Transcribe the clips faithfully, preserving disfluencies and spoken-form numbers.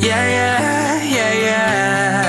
Yeah, yeah, yeah, yeah.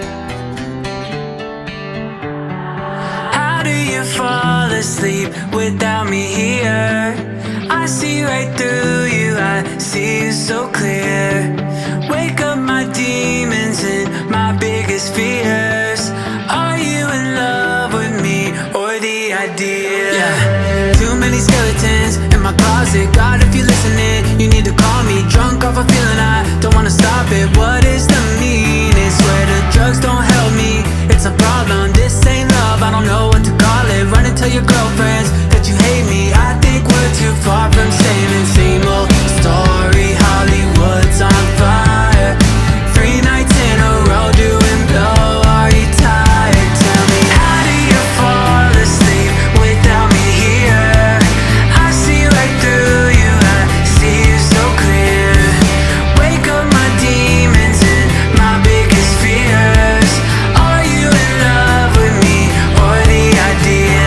How do you fall asleep without me here? I see right through you, I see you so clear. Wake up my demons and my biggest fears. Are you in love with me or the idea? Yeah. Too many skeletons in my closet. God, if you're listening, you need to call me. Drunk off a feeling, I don't wanna stop it. What is the meaning? Swear the drugs don't help me. It's a problem, this ain't love, I don't know what to call it. Run and tell your girlfriends that you hate me. I think we're too far from saving. Same old story, Hollywood's on fire. Three nights in a row doing blow. Are you tired? Tell me, how do you fall asleep without me here? I see right through you, I see you so clear. Wake up my demons and my biggest fears. Are you in love with me or the idea?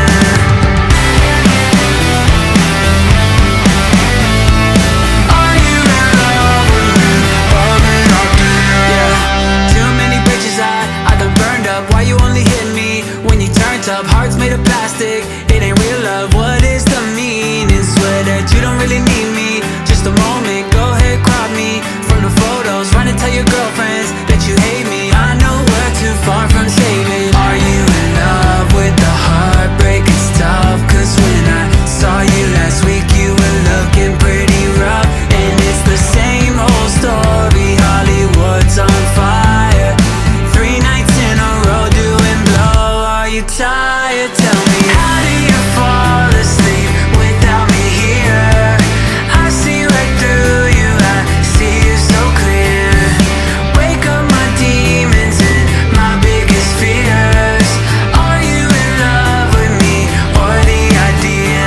Are you in love with me or the idea? Yeah. Too many bridges I, I done burned up. Why you only hit me when you turned up? Hearts made of plastic, it ain't real love. What is the meaning? Swear that you don't really need me. Just a moment, go ahead, crop me from the photos. Run and tell your girlfriends that you hate me. I know we're too far from saving. Are you in love with the heartbreak? It's tough, cause when I saw you last week you were looking pretty rough. And it's the same old story, Hollywood's on fire. Three nights in a row doing blow. Are you tired? Tell me, how do you fall asleep without me here? I see right through you, I see you so clear. Wake up my demons and my biggest fears. Are you in love with me or the idea?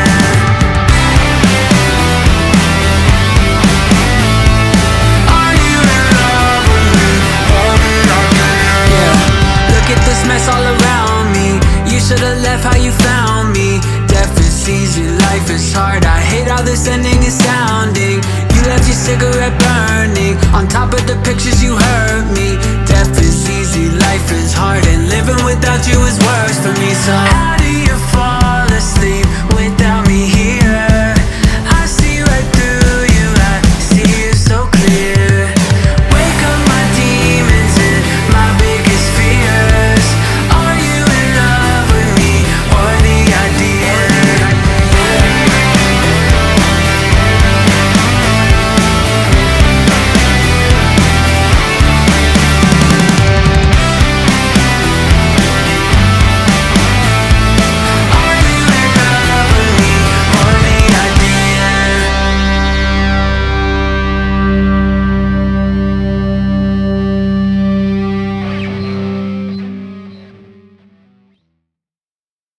Are you in love with me or the idea? Yeah. Look at this mess all around me. You should've left how you found me. Death is easy, life is hard. I hate all this energy